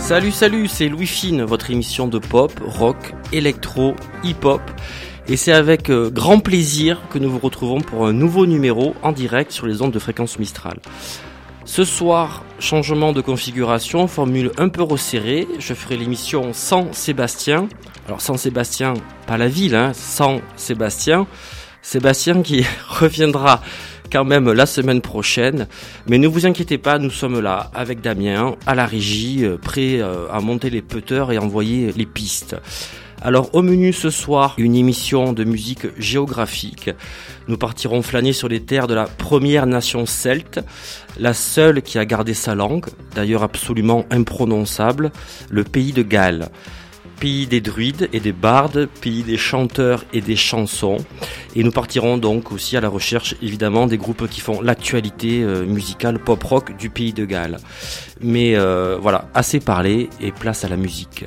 Salut, c'est Louis Fine, votre émission de pop, rock, électro, hip-hop. Et c'est avec grand plaisir que nous vous retrouvons pour un nouveau numéro en direct sur les ondes de Fréquence Mistral. Ce soir, changement de configuration, formule un peu resserrée. Je ferai l'émission sans Sébastien. Alors sans Sébastien, pas la ville, sans Sébastien. Sébastien qui reviendra quand même la semaine prochaine. Mais ne vous inquiétez pas, nous sommes là avec Damien à la régie, prêts à monter les putters et envoyer les pistes. Alors au menu ce soir, une émission de musique géographique. Nous partirons flâner sur les terres de la première nation celte, la seule qui a gardé sa langue, d'ailleurs absolument imprononçable, le pays de Galles. Pays des druides et des bardes, pays des chanteurs et des chansons. Et nous partirons donc aussi à la recherche évidemment des groupes qui font l'actualité musicale pop-rock du pays de Galles. Mais voilà, assez parlé et place à la musique.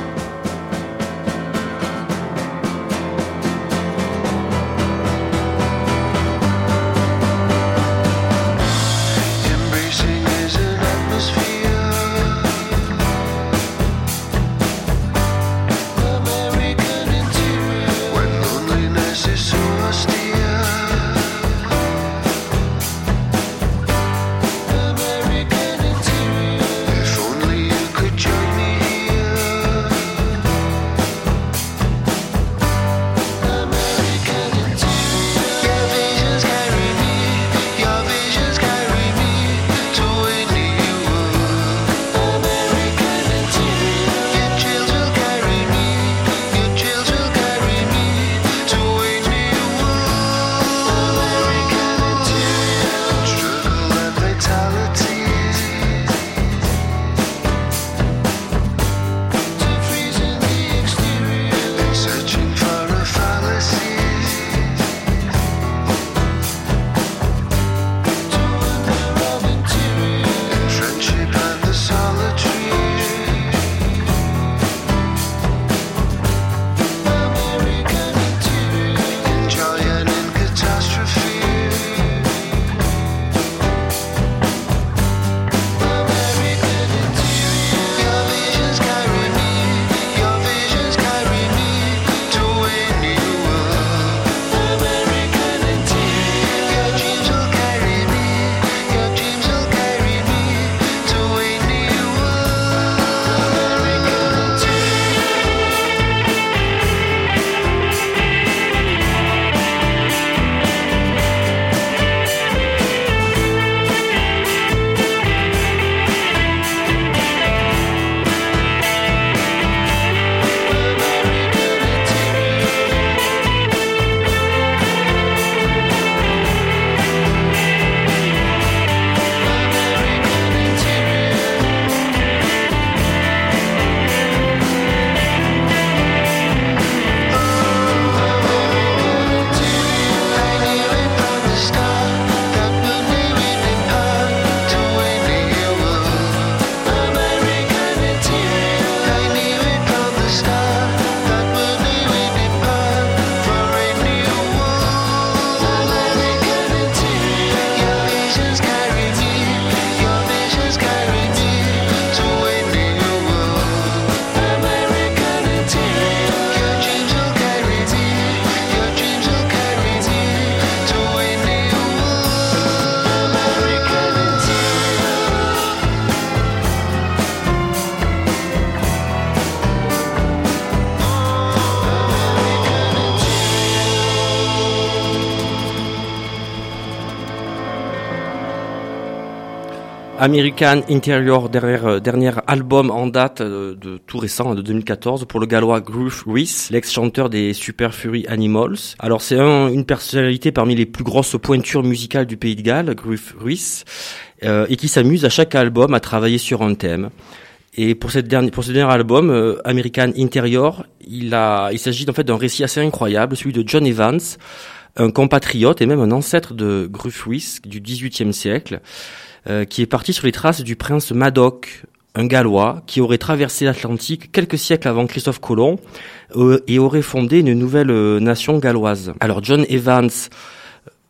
American Interior, dernier album en date de tout récent, de 2014, pour le gallois Gruff Rhys, l'ex-chanteur des Super Furry Animals. Alors c'est une personnalité parmi les plus grosses pointures musicales du pays de Galles, Gruff Rhys, et qui s'amuse à chaque album à travailler sur un thème. Et pour ce dernier album, American Interior, il s'agit en fait d'un récit assez incroyable, celui de John Evans, un compatriote et même un ancêtre de Gruff Rhys du XVIIIe siècle, qui est parti sur les traces du prince Madoc, un Gallois qui aurait traversé l'Atlantique quelques siècles avant Christophe Colomb et aurait fondé une nouvelle nation galloise. Alors John Evans,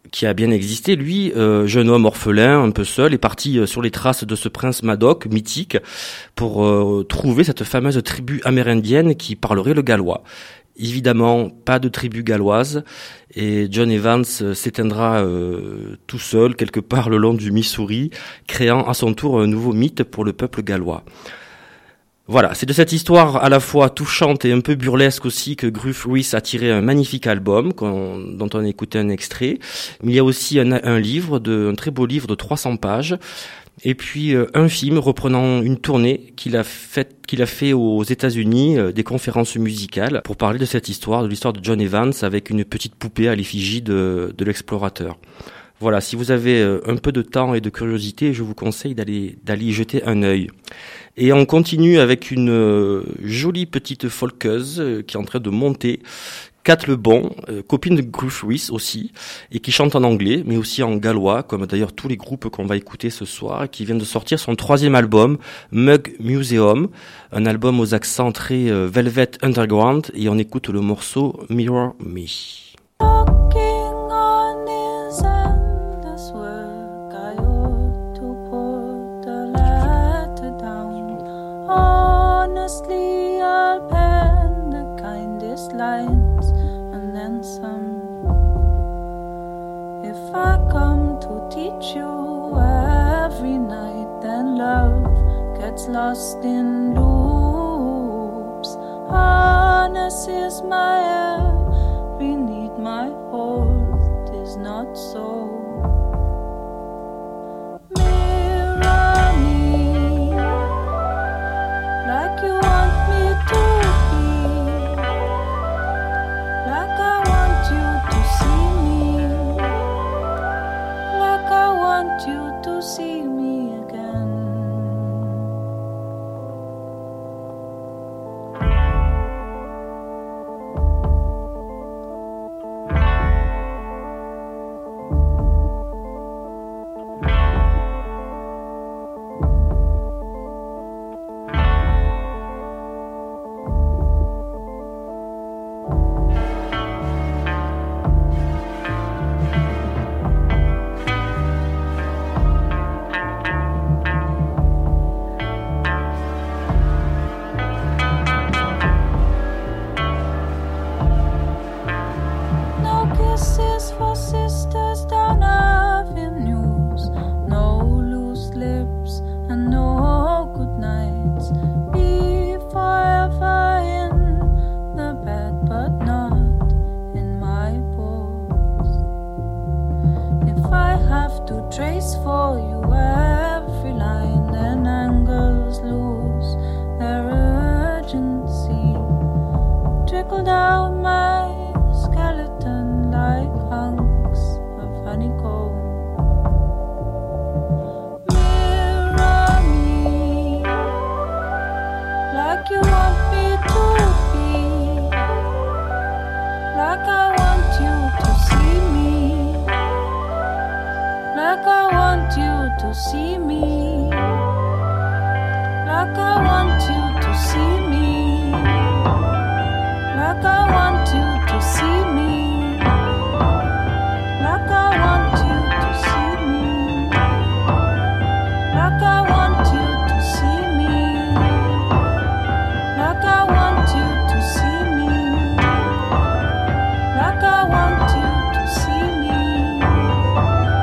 qui a bien existé, lui, jeune homme orphelin, un peu seul, est parti sur les traces de ce prince Madoc, mythique, pour trouver cette fameuse tribu amérindienne qui parlerait le gallois. Évidemment, pas de tribu galloise, et John Evans s'éteindra tout seul, quelque part le long du Missouri, créant à son tour un nouveau mythe pour le peuple gallois. Voilà, c'est de cette histoire à la fois touchante et un peu burlesque aussi que Gruff Rhys a tiré un magnifique album dont on a écouté un extrait. Mais il y a aussi un très beau livre de 300 pages. Et puis un film reprenant une tournée qu'il a fait aux États-Unis, des conférences musicales pour parler de cette histoire, de l'histoire de John Evans avec une petite poupée à l'effigie de l'explorateur. Voilà, si vous avez un peu de temps et de curiosité, je vous conseille d'aller y jeter un œil. Et on continue avec une jolie petite folkeuse qui est en train de monter, Kat Lebon, copine de Gruff Rhys aussi, et qui chante en anglais, mais aussi en gallois, comme d'ailleurs tous les groupes qu'on va écouter ce soir, et qui vient de sortir son 3e album, Mug Museum, un album aux accents très Velvet Underground, et on écoute le morceau Mirror Me. Honestly, I'll pen the kindest lines and then some. If I come to teach you every night, then love gets lost in loops. Honest is my air beneath my hold is not so. Mirror me like you want me to be, like I want you to see me, like I want you to see me again.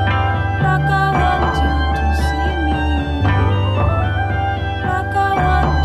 I want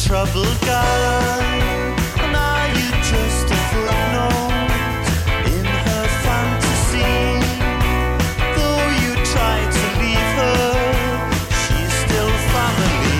troubled guy. And are you just a footnote in her fantasy? Though you try to leave her, she's still family.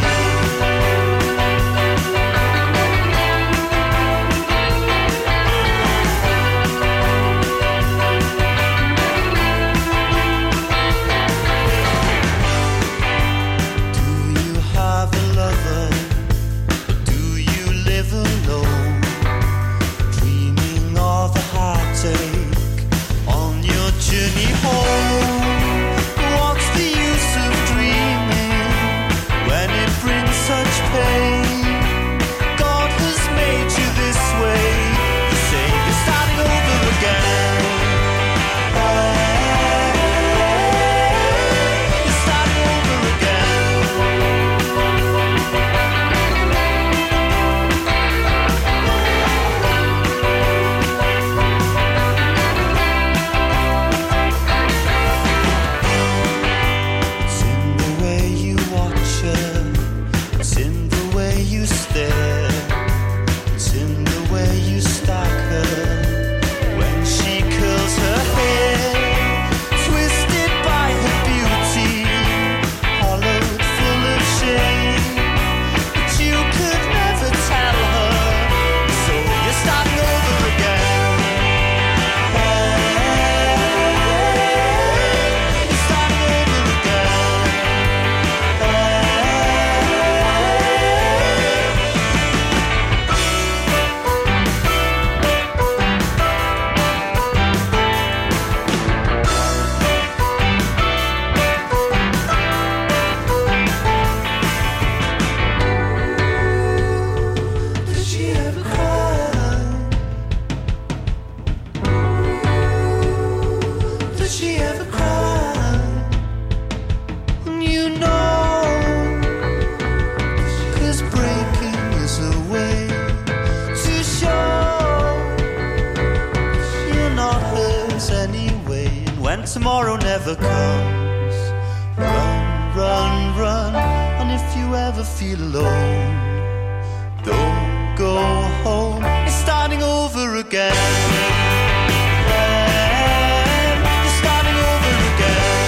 Do you have a lover? Or do you live alone? Dreaming of a heartache on your journey home. What's the use of dreaming when it brings such pain? God has made you this way. You say you're starting over again. You're starting over again. It's in the way you watch her, it's in the way you stare, it's in the way you stalk her when she curls her hair, twisted by her beauty, hollowed full of shame. But you could never tell her, so you're starting over again. You're starting over again. Did she ever cry? Did she ever cry? And you know, 'cause breaking is a way to show you're not hers anyway. And when tomorrow never comes, run, run, run. And if you ever feel alone, don't go home. It's starting over again. You're starting over again.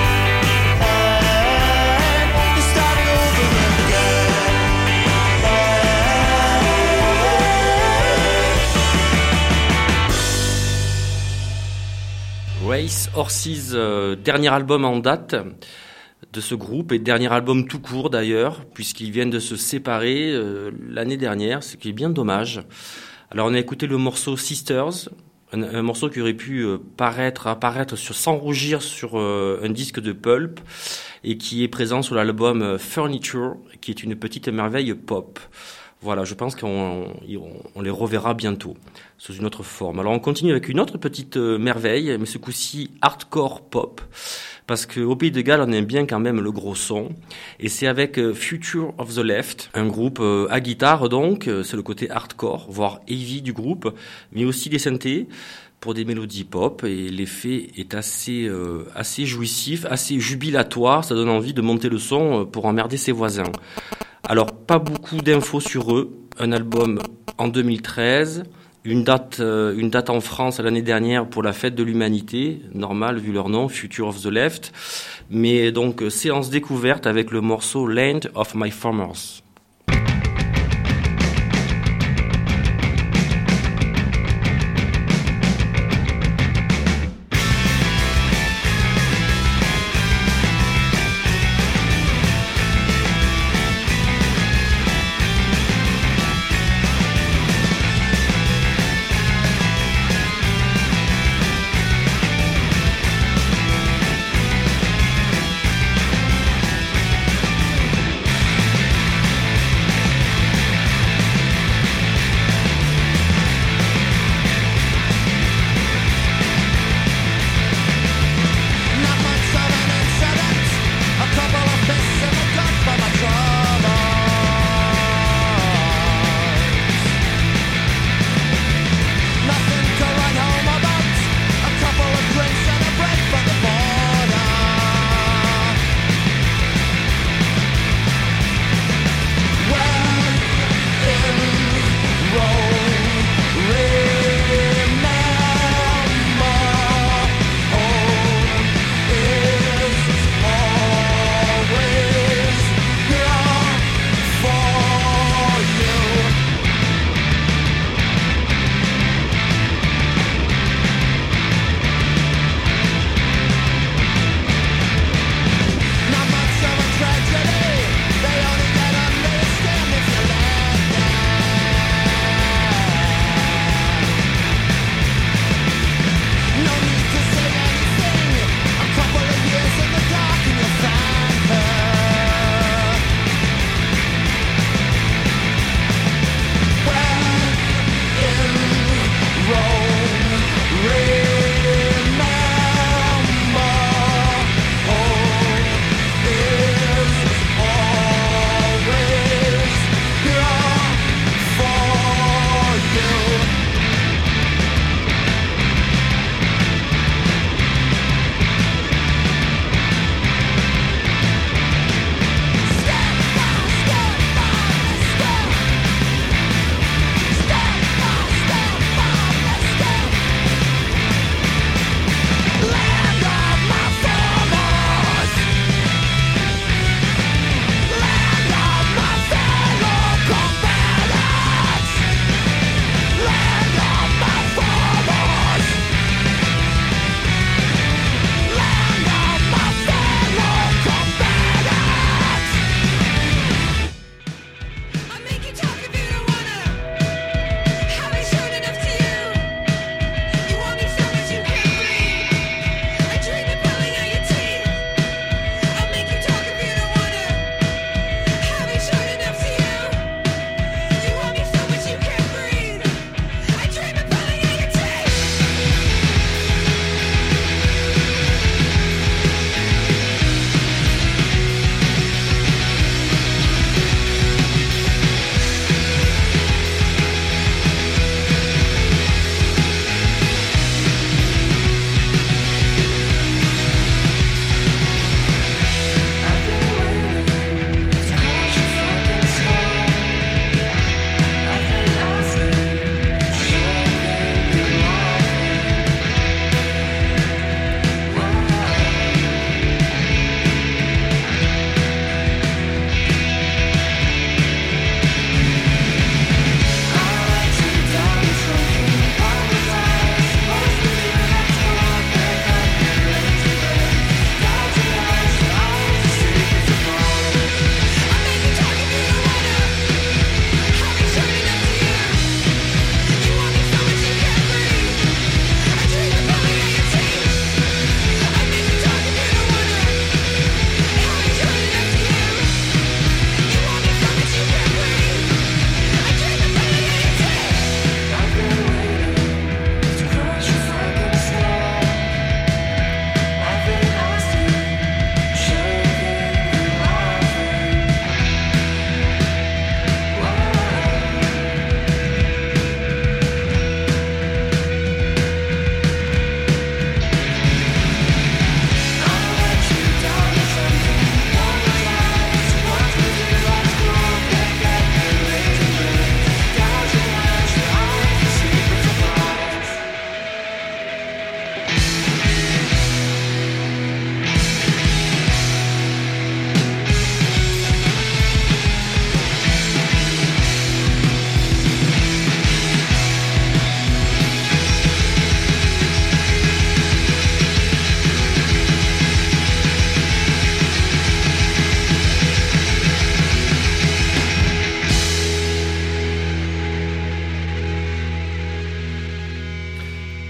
You're starting over again. Race Horses, dernier album en date de ce groupe et dernier album tout court d'ailleurs, puisqu'ils viennent de se séparer l'année dernière, ce qui est bien dommage. Alors on a écouté le morceau Sisters, un morceau qui aurait pu apparaître sans rougir sur un disque de Pulp et qui est présent sur l'album Furniture, qui est une petite merveille pop. Voilà, je pense qu'on les reverra bientôt sous une autre forme. Alors on continue avec une autre petite merveille, mais ce coup-ci hardcore pop, parce qu'au Pays de Galles on aime bien quand même le gros son, et c'est avec Future of the Left, un groupe à guitare donc, c'est le côté hardcore, voire heavy du groupe, mais aussi des synthés pour des mélodies pop, et l'effet est assez jouissif, assez jubilatoire, ça donne envie de monter le son pour emmerder ses voisins. Alors, pas beaucoup d'infos sur eux. Un album en 2013, une date en France l'année dernière pour la fête de l'humanité, normal vu leur nom, Future of the Left. Mais donc, séance découverte avec le morceau Land of My Farmers.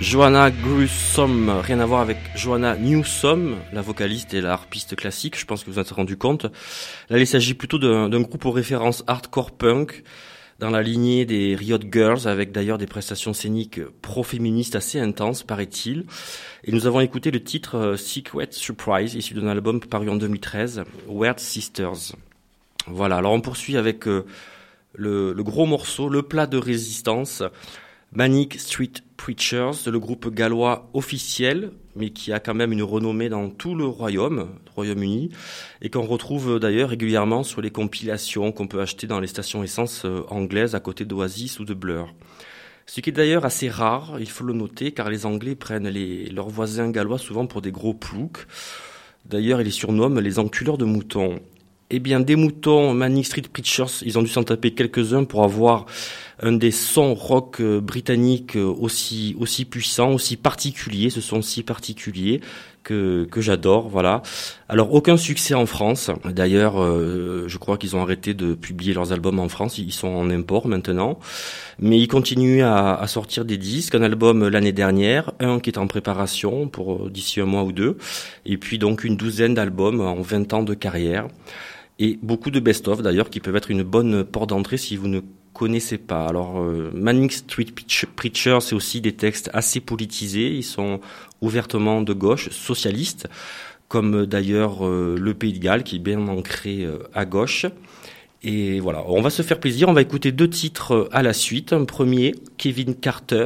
Joanna Grusom, rien à voir avec Joanna Newsom, la vocaliste et la harpiste classique, je pense que vous en êtes rendu compte. Là, il s'agit plutôt d'un groupe aux références hardcore punk, dans la lignée des Riot Girls, avec d'ailleurs des prestations scéniques pro-féministes assez intenses, paraît-il. Et nous avons écouté le titre Secret Surprise, issu d'un album paru en 2013, Weird Sisters. Voilà, alors on poursuit avec le gros morceau, le plat de résistance, Manic Street Preachers, le groupe gallois officiel, mais qui a quand même une renommée dans tout le Royaume-Uni, et qu'on retrouve d'ailleurs régulièrement sur les compilations qu'on peut acheter dans les stations essence anglaises à côté d'Oasis ou de Blur. Ce qui est d'ailleurs assez rare, il faut le noter, car les Anglais prennent leurs voisins gallois souvent pour des gros ploucs. D'ailleurs, ils les surnomment les enculeurs de moutons. Eh bien, des moutons, Manic Street Preachers, ils ont dû s'en taper quelques-uns pour avoir un des sons rock britanniques aussi puissants, aussi particuliers. Ce sont si particuliers que j'adore, voilà. Alors, aucun succès en France. D'ailleurs, je crois qu'ils ont arrêté de publier leurs albums en France. Ils sont en import maintenant. Mais ils continuent à sortir des disques. Un album l'année dernière, un qui est en préparation pour d'ici un mois ou deux. Et puis donc une douzaine d'albums en 20 ans de carrière. Et beaucoup de best-of d'ailleurs qui peuvent être une bonne porte d'entrée si vous ne connaissez pas. Alors Manic Street Preachers, c'est aussi des textes assez politisés, ils sont ouvertement de gauche, socialistes, comme d'ailleurs le Pays de Galles qui est bien ancré à gauche. Et voilà, on va se faire plaisir, on va écouter 2 titres à la suite. Un premier, Kevin Carter,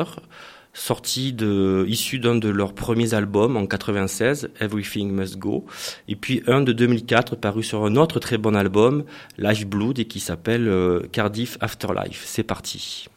issu d'un de leurs premiers albums en 96, Everything Must Go, et puis un de 2004 paru sur un autre très bon album, Life Blood, et qui s'appelle Cardiff Afterlife. C'est parti.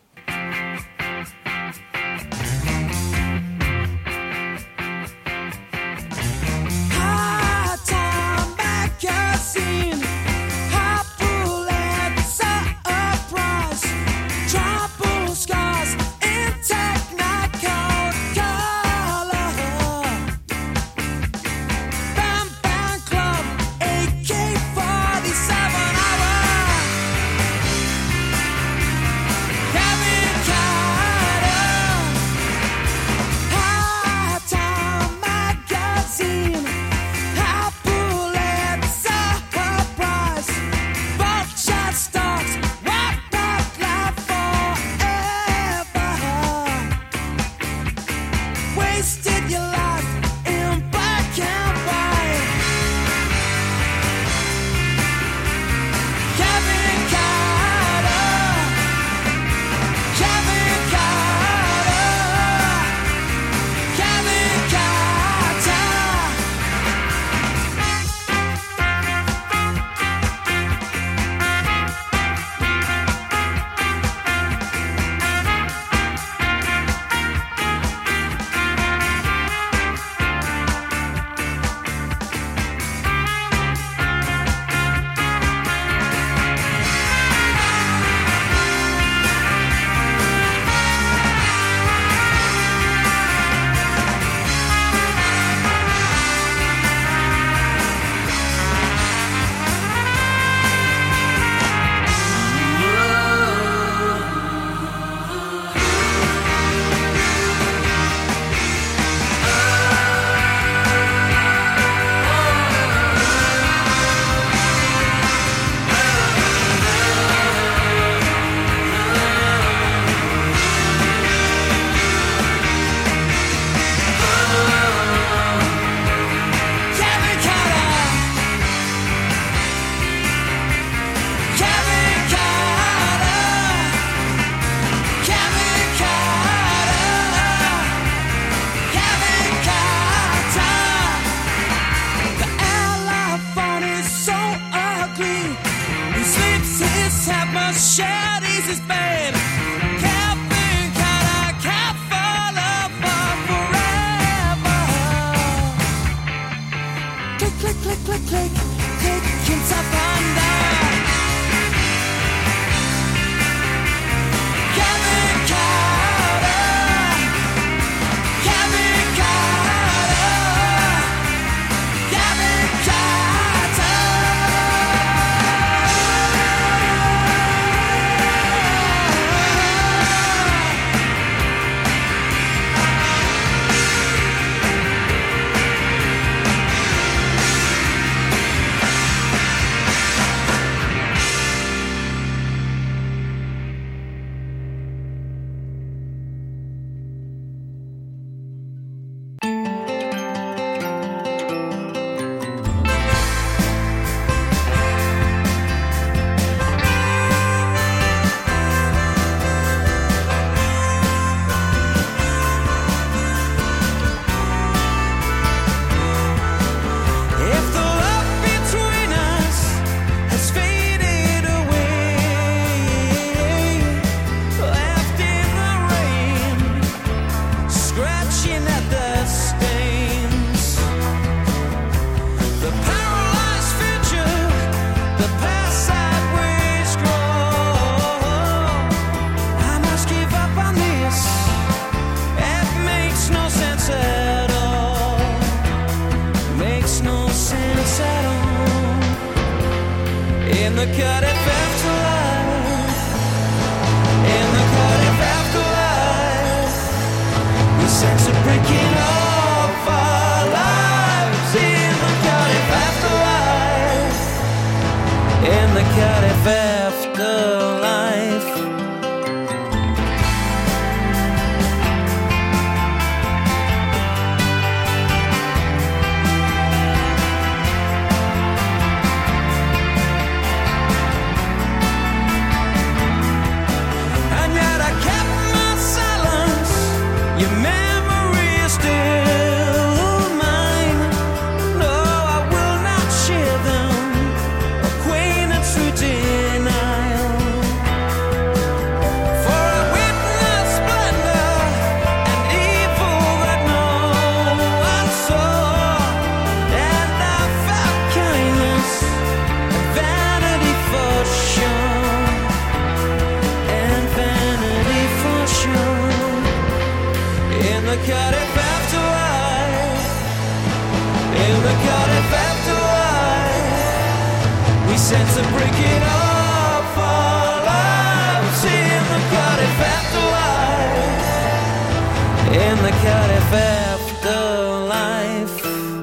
in the Cardiff afterlife.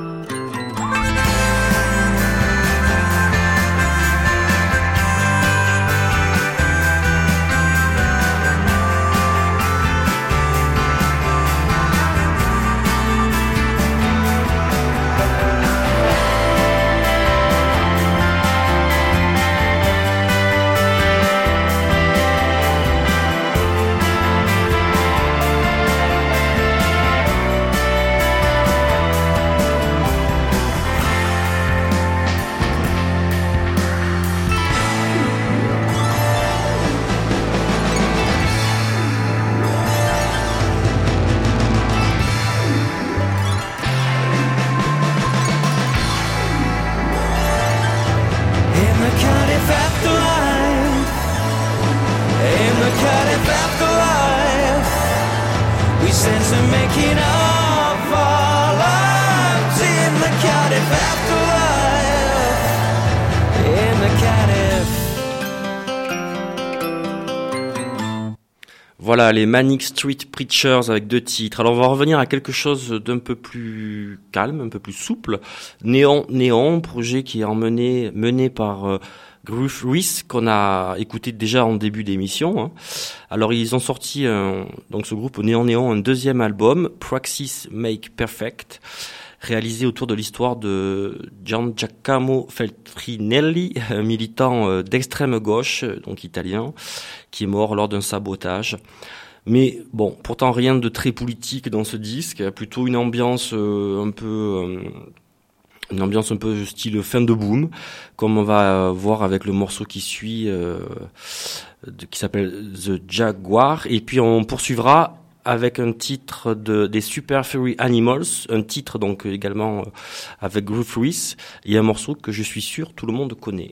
Voilà, les Manic Street Preachers avec 2 titres. Alors on va revenir à quelque chose d'un peu plus calme, un peu plus souple. Néon, projet qui est mené par Groove Reese, qu'on a écouté déjà en début d'émission. Hein. Alors ils ont sorti, donc ce groupe Néon, un 2e album, Praxis Make Perfect, réalisé autour de l'histoire de Giangiacomo Feltrinelli, un militant d'extrême gauche, donc italien, qui est mort lors d'un sabotage. Mais bon, pourtant rien de très politique dans ce disque, plutôt une ambiance un peu style fin de boom, comme on va voir avec le morceau qui suit, qui s'appelle The Jaguar. Et puis on poursuivra avec un titre des Super Furry Animals, un titre donc également avec Groove Reese, et un morceau que je suis sûr tout le monde connaît.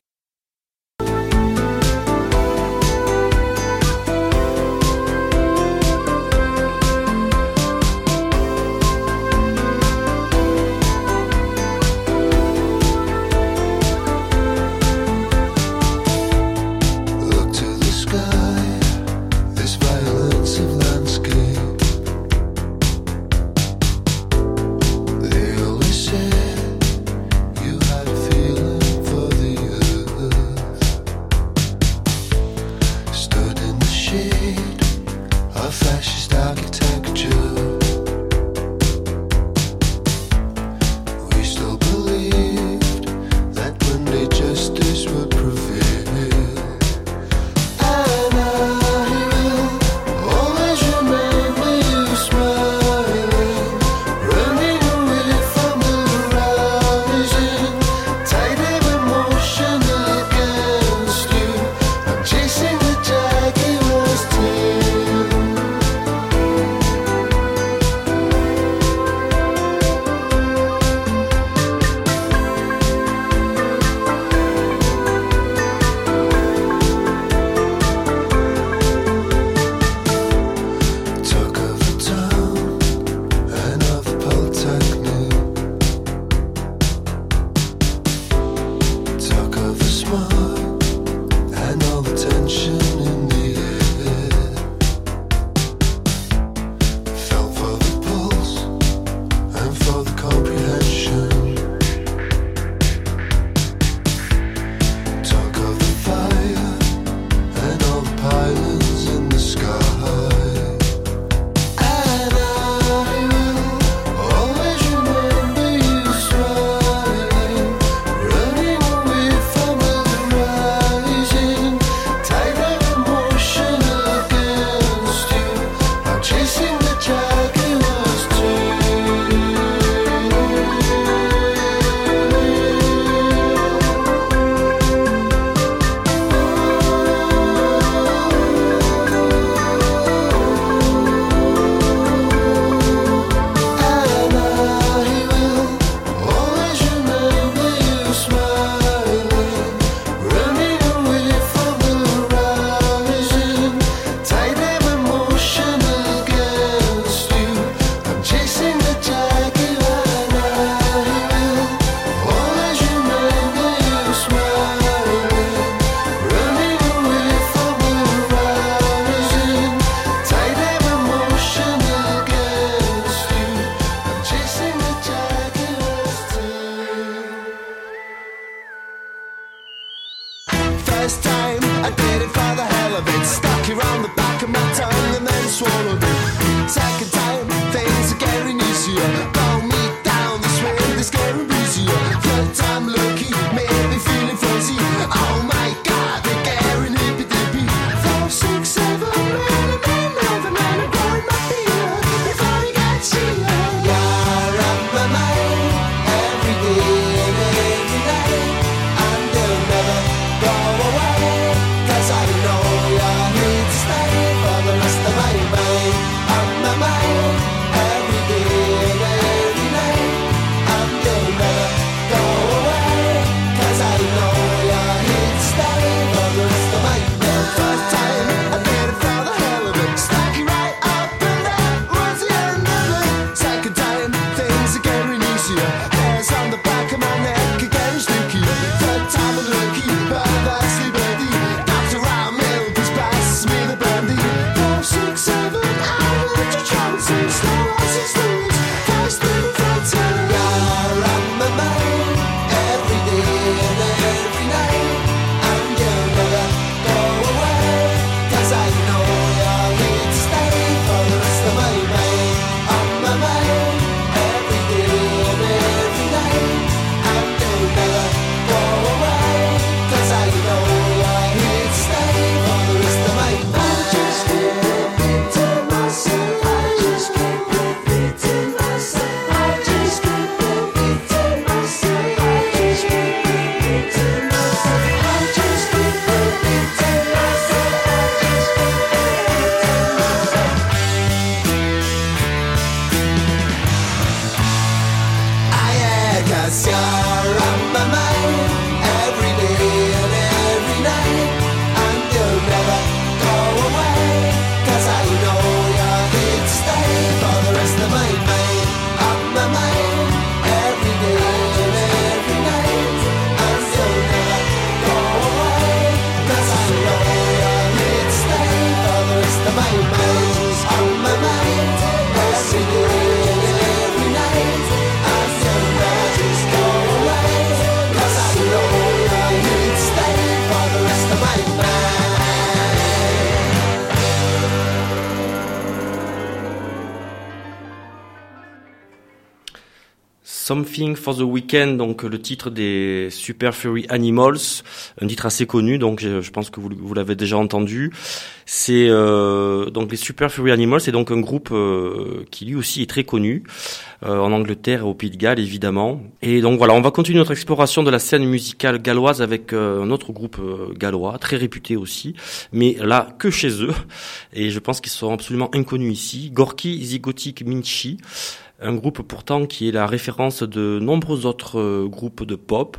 Something for the Weekend, donc le titre des Super Furry Animals, un titre assez connu, donc je pense que vous l'avez déjà entendu. C'est donc les Super Furry Animals, c'est donc un groupe qui lui aussi est très connu en Angleterre et au Pays de Galles évidemment. Et donc voilà, on va continuer notre exploration de la scène musicale galloise avec un autre groupe gallois, très réputé aussi, mais là que chez eux. Et je pense qu'ils sont absolument inconnus ici. Gorky Zygotic Minchi. Un groupe pourtant qui est la référence de nombreux autres groupes de pop,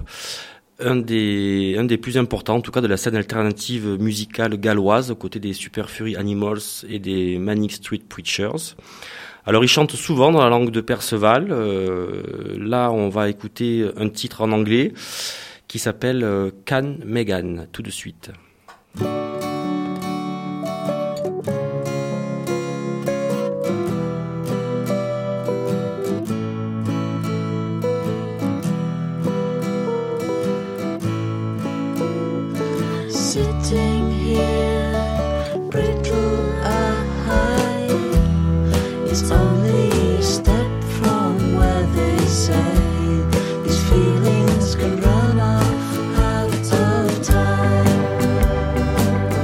un des plus importants en tout cas de la scène alternative musicale galloise aux côtés des Super Furry Animals et des Manic Street Preachers. Alors ils chantent souvent dans la langue de Perceval, là on va écouter un titre en anglais qui s'appelle Can Megan, tout de suite. Sitting here, brittle high, it's only a step from where they say these feelings can run off out of time.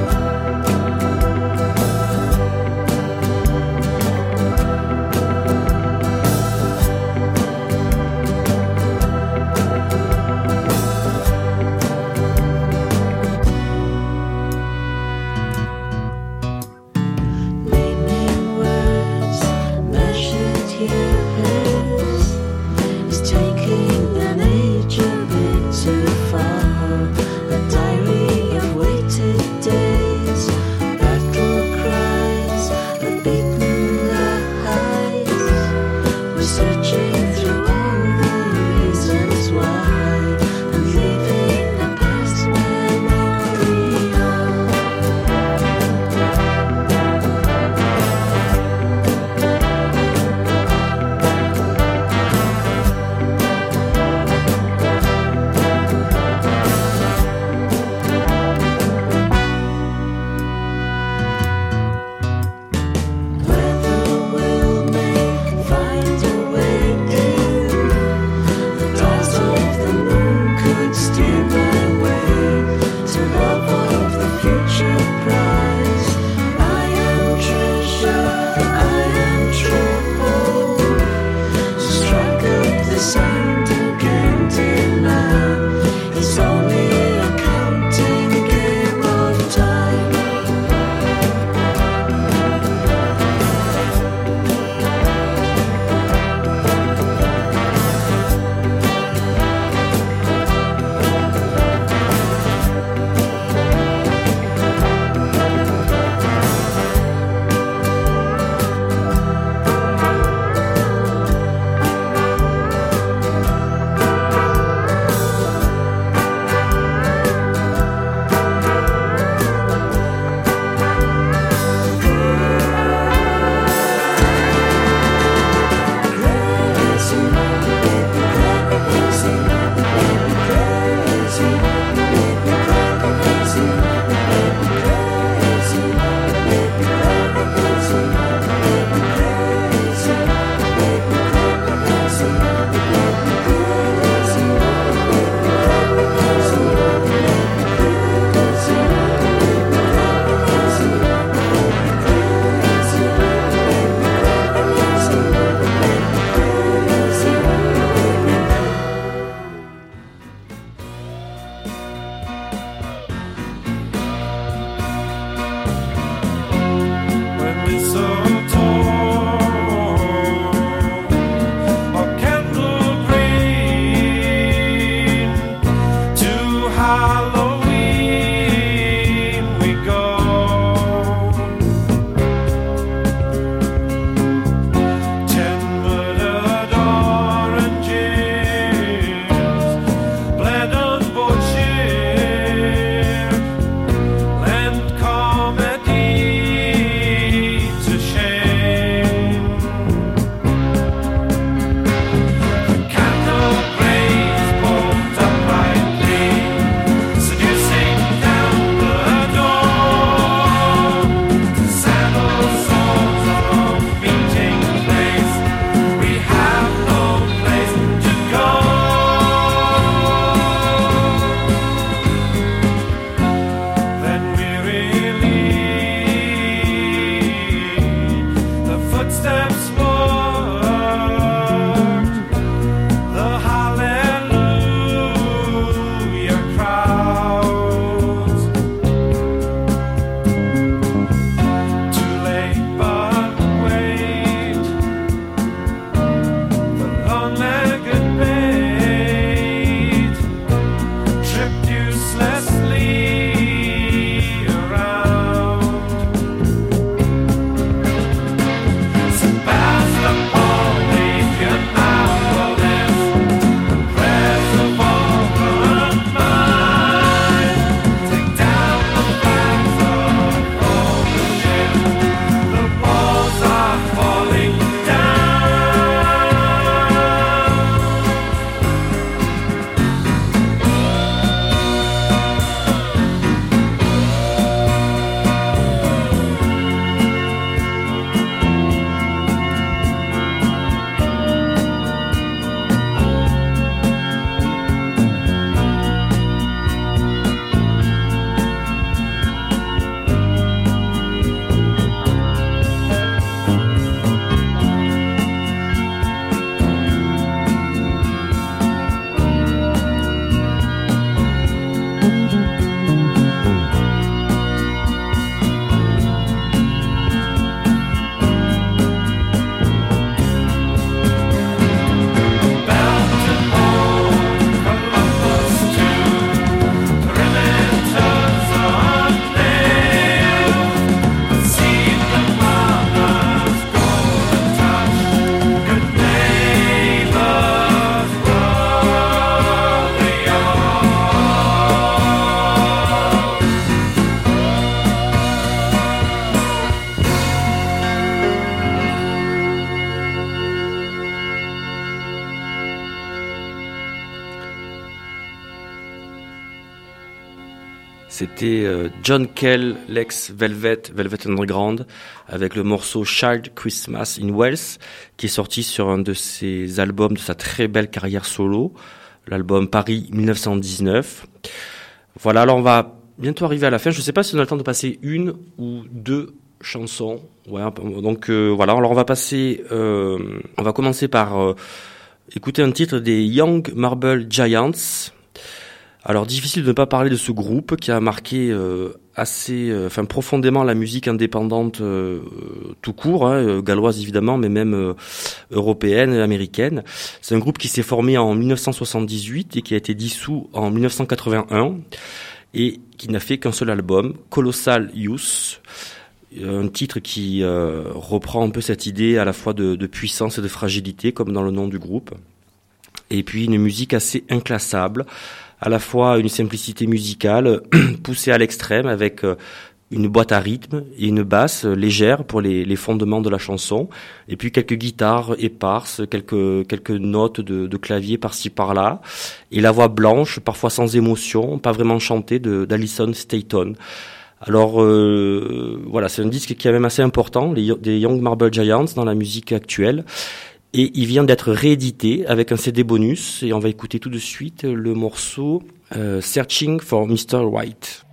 C'était John Cale, l'ex-Velvet Underground, avec le morceau Child Christmas in Wales, qui est sorti sur un de ses albums de sa très belle carrière solo, l'album Paris 1919. Voilà, alors on va bientôt arriver à la fin. Je ne sais pas si on a le temps de passer une ou deux chansons. Ouais, donc voilà, alors on va commencer par écouter un titre des Young Marble Giants. Alors difficile de ne pas parler de ce groupe qui a marqué profondément la musique indépendante tout court, galloise évidemment, mais même européenne et américaine. C'est un groupe qui s'est formé en 1978 et qui a été dissous en 1981 et qui n'a fait qu'un seul album, Colossal Youth. Un titre qui reprend un peu cette idée à la fois de puissance et de fragilité, comme dans le nom du groupe. Et puis une musique assez inclassable, à la fois une simplicité musicale poussée à l'extrême avec une boîte à rythme et une basse légère pour les fondements de la chanson, et puis quelques guitares éparses, quelques notes de clavier par-ci par-là, et la voix blanche, parfois sans émotion, pas vraiment chantée, d'Alison Staton. Alors voilà, c'est un disque qui est même assez important, des Young Marble Giants dans la musique actuelle. Et il vient d'être réédité avec un CD bonus, et on va écouter tout de suite le morceau Searching for Mr. White.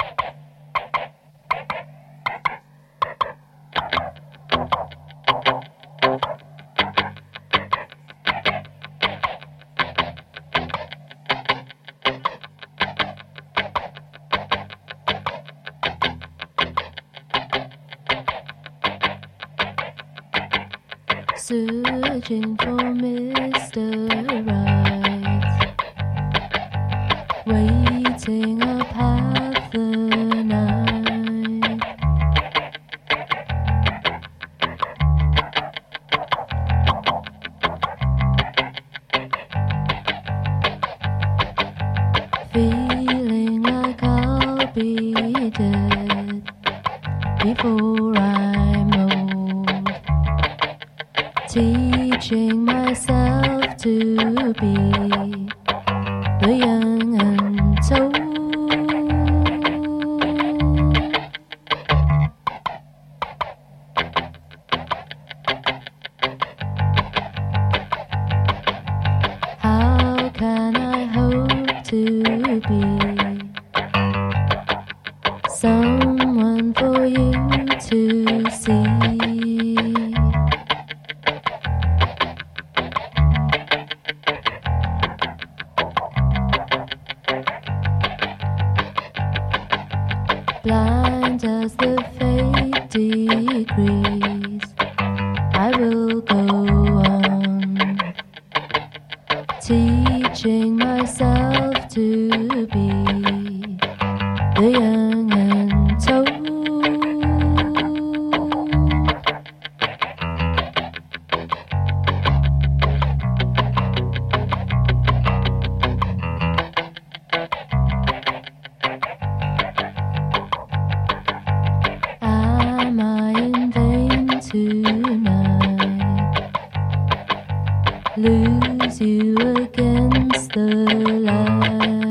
Searching for Mr. Right, waiting up half the night. Feeling like I'll be dead before I'm old. Teaching myself to be the young untold. How can I hope to be someone for you to see? Blind as the fate decrees, I will go on, teaching myself to be the young untold. Am I in vain tonight? Lose you against the light.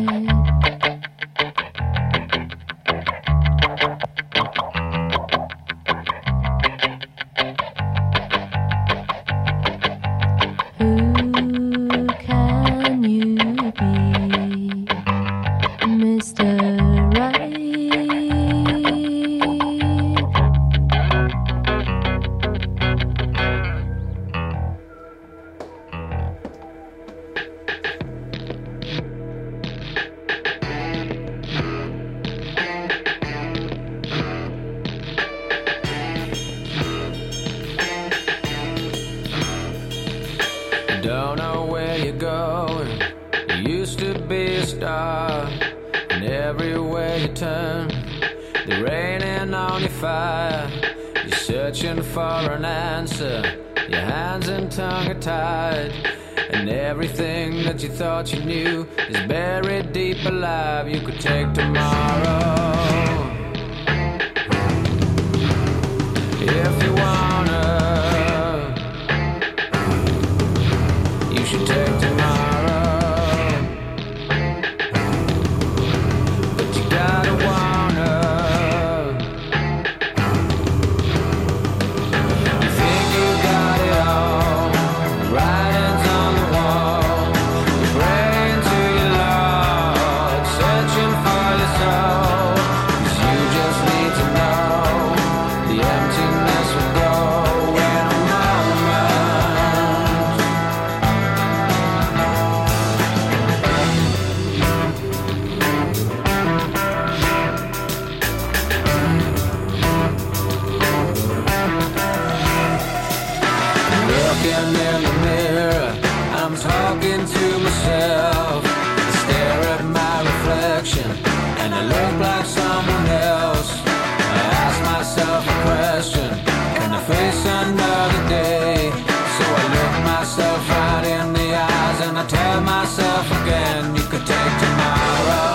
Who can you be, Mr. Right? Don't know where you're going. You used to be a star, and everywhere you turn, they're raining on your fire. You're searching for an answer. Your hands and tongue are tied, and everything that you thought you knew is buried deep alive. You could take tomorrow if you wanna. You should take tomorrow, but you gotta looking in the mirror, I'm talking to myself. I stare at my reflection and I look like someone else. I ask myself a question, can I face another day? So I look myself right in the eyes and I tell myself again, you could take tomorrow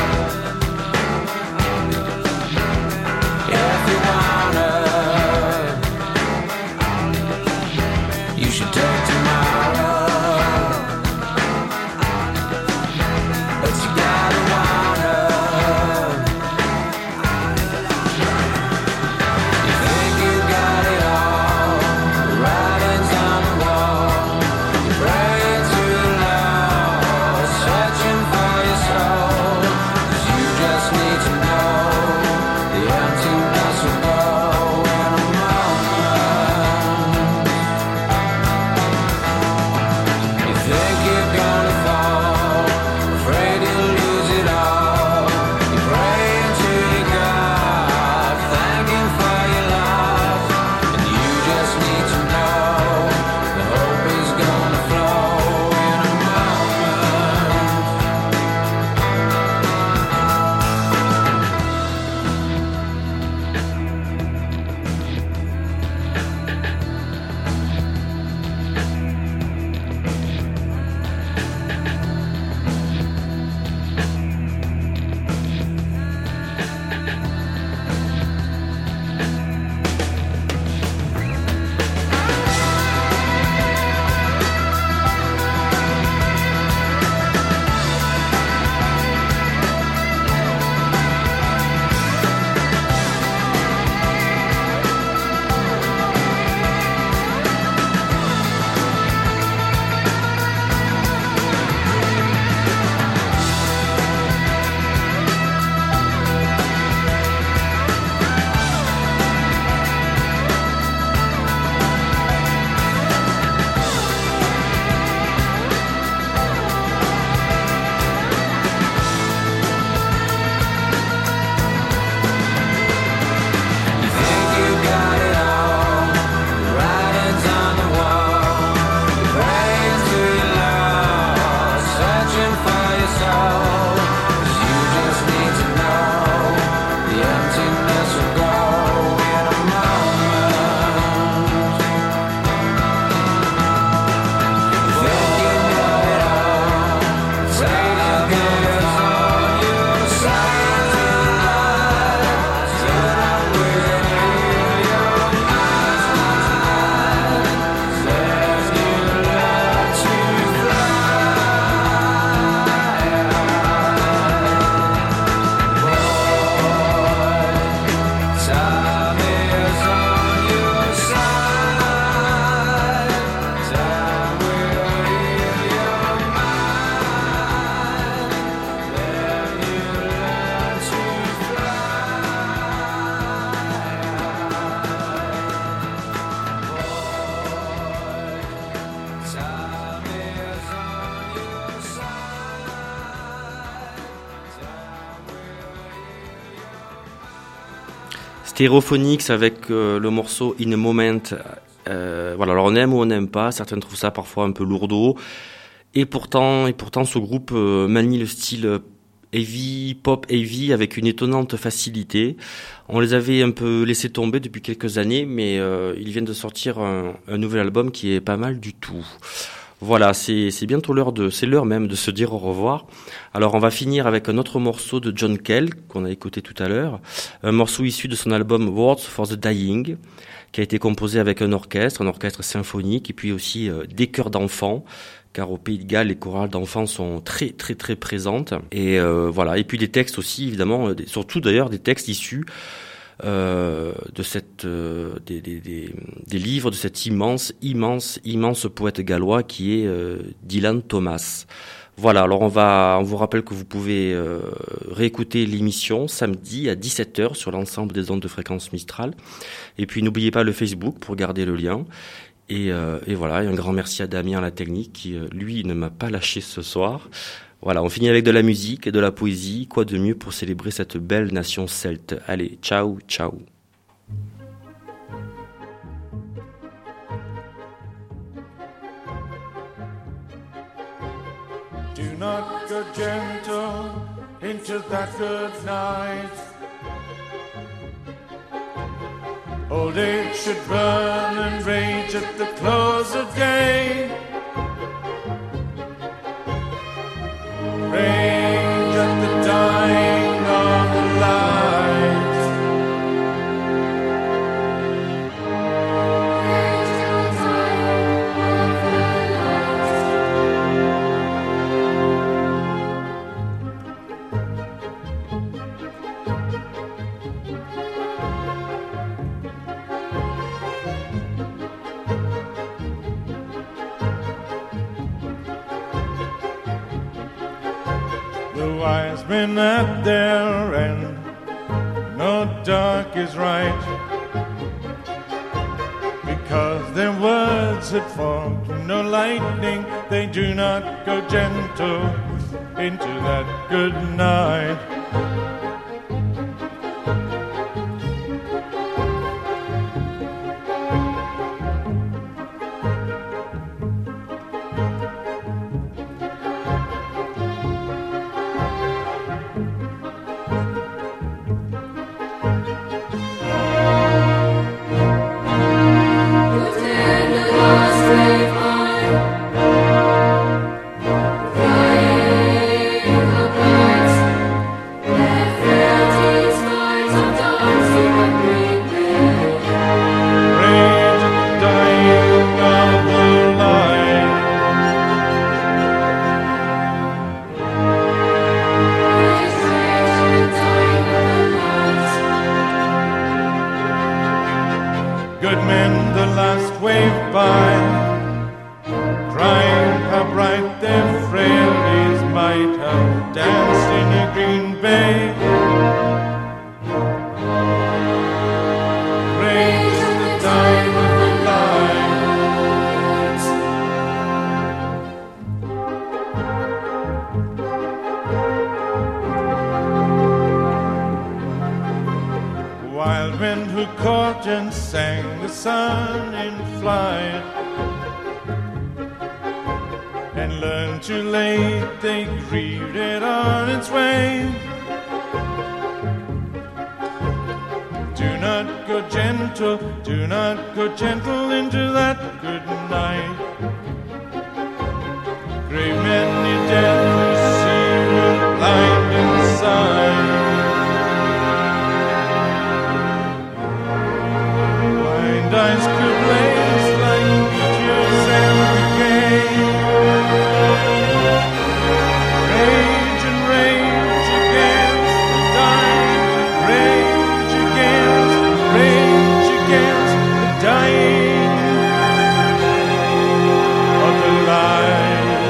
if you wanna. You should take tomorrow, but you gotta wanna. You think you got it all, the writing's on the wall. You're praying to the Lord, searching for your soul. 'Cause you just need to know the emptiness will go in a moment. You think you're gonna fall, afraid you'll lose it all. You're praying to your God, thanking for your love. And you just need to know the hope is gonna flow in a moment. You think you got it all, the writing's on the wall. You're praying to your Lord, searching for your soul. 'Cause you just need to know the emptiness will go in a moment. You think you know it all, Satan is on your side tonight. Turn up with your eyes tonight. Says you love to fly. Time is on your side. Time will heal your mind. Then you learn to fly. Time is on your side. Time will heal your Stereophonics avec le morceau In a Moment. Voilà, alors on aime ou on n'aime pas, certains trouvent ça parfois un peu lourdeau. Et pourtant ce groupe manie le style heavy, pop heavy avec une étonnante facilité. On les avait un peu laissé tomber depuis quelques années, mais ils viennent de sortir un nouvel album qui est pas mal du tout. Voilà, c'est bientôt c'est l'heure même de se dire au revoir. Alors on va finir avec un autre morceau de John Cale qu'on a écouté tout à l'heure, un morceau issu de son album Words for the Dying, qui a été composé avec un orchestre symphonique et puis aussi des chœurs d'enfants, car au Pays de Galles les chorales d'enfants sont très très très présentes. Et voilà, et puis des textes aussi évidemment, surtout d'ailleurs des textes issus de cette des livres de cet immense poète gallois qui est Dylan Thomas. Voilà, alors on vous rappelle que vous pouvez réécouter l'émission samedi à 17h sur l'ensemble des ondes de fréquence Mistral. Et puis n'oubliez pas le Facebook pour garder le lien. Et voilà, et un grand merci à Damien à la technique qui, lui, ne m'a pas lâché ce soir. Voilà, on finit avec de la musique et de la poésie. Quoi de mieux pour célébrer cette belle nation celte? Allez, ciao, ciao. Do not go gentle into that good night. Old age should burn and rage at the close of day. Rage at the dying of the light. The wise men at their end, no dark is right, because their words had formed no lightning. They do not go gentle into that good night. Good men, the last wave by, crying how bright their frailties might have danced in a green bay. Rage at the time of the light. Wild men who caught and sang the sun in flight, and learned too late they grieved it on its way. Do not go gentle, do not go gentle into that good night. Grave men need death who see you blind inside. Eyes could blaze like meteors and decay. Rage and rage against the dying. Rage against the dying of the light.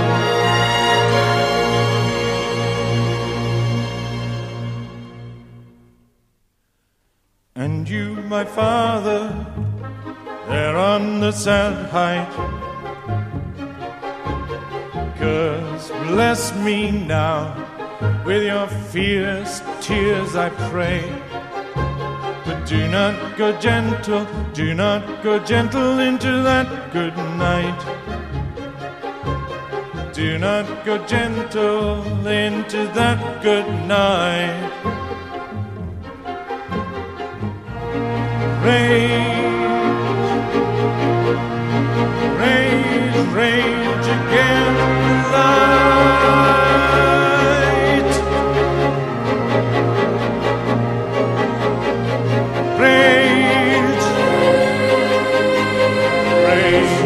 And you, my father, there on the sad height, curse bless me now with your fierce tears, I pray. But do not go gentle, do not go gentle into that good night. Do not go gentle into that good night. Rage against the light. Rage. Rage.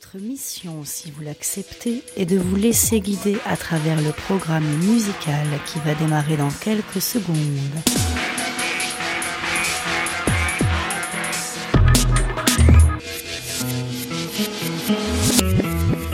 Notre mission, si vous l'acceptez, est de vous laisser guider à travers le programme musical qui va démarrer dans quelques secondes.